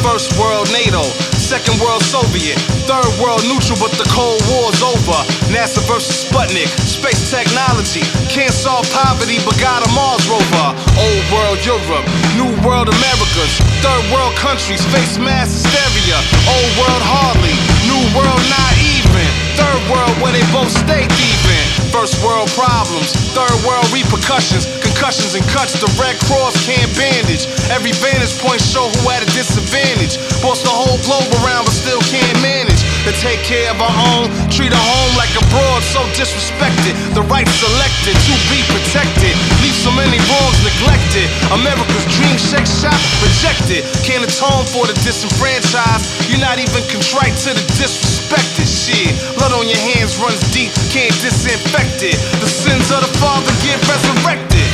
First world NATO, second world Soviet, third world neutral, but the Cold War's over. NASA versus Sputnik, space technology, can't solve poverty but got a Mars rover. Old world Europe, new world Americas, third world countries face mass hysteria. Old world hardly, new world not even, third world where they both stay thieving. First world problems, third world repercussions, concussions and cuts the Red Cross can't bandage. Every vantage point show who at a disadvantage. Boss the whole globe around but still can't manage to take care of our own, treat our home like abroad, so disrespected. The rights selected to be protected, leave so many wrongs neglected. America's dream shake shop rejected, can't atone for the disenfranchised. You're not even contrite to the disrespected. Shit, blood on your hands runs deep, can't disinfect it. The sins of the father get resurrected.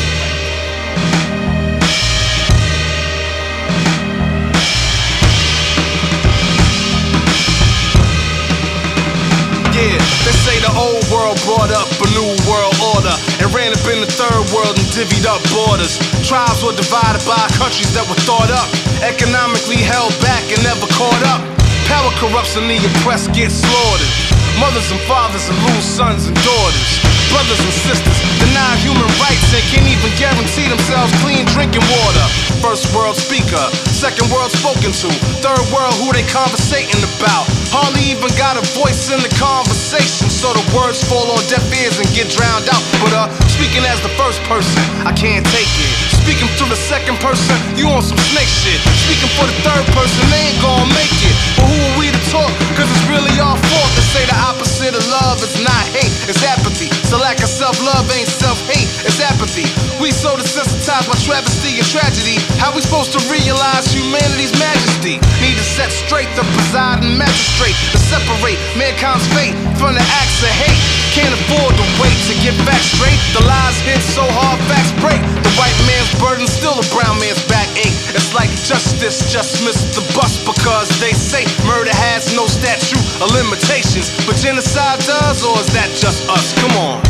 They say the old world brought up a new world order and ran up in the third world and divvied up borders. Tribes were divided by countries that were thought up, economically held back and never caught up. Power corrupts and the oppressed get slaughtered. Mothers and fathers and lose sons and daughters. Brothers and sisters deny human rights and can't even guarantee themselves clean drinking water. First world speaker, second world spoken to, third world who they conversating about. Hardly even got a voice in the conversation, so the words fall on deaf ears and get drowned out. But speaking as the first person, I can't take it. Speaking through the second person, you on some snake shit. Speaking for the third person, they ain't gonna make it. But who are we to talk? Cause it's really our fault to say the opposite of love is not hate, it's apathy. So lack of self-love ain't self-hate, it's apathy. We so desensitized by travesty and tragedy. How we supposed to realize humanity's majesty? Need to set straight the presiding magistrate to separate mankind's fate from the acts of hate. Can't afford to wait to get back straight. The lies hit so hard, facts break. The white man's burden, still a brown man's backache. It's like justice just missed the bus because they say murder has no statute of limitations. But genocide does, or is that just us? Come on.